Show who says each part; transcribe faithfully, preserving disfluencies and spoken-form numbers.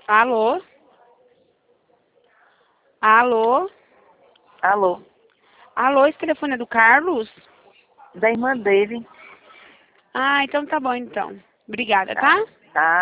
Speaker 1: Alô? Alô?
Speaker 2: Alô,
Speaker 1: Alô, esse telefone é do Carlos?
Speaker 2: da irmã dele.
Speaker 1: Ah, então tá bom então. Obrigada,
Speaker 2: Tá,
Speaker 1: tá?
Speaker 2: tá.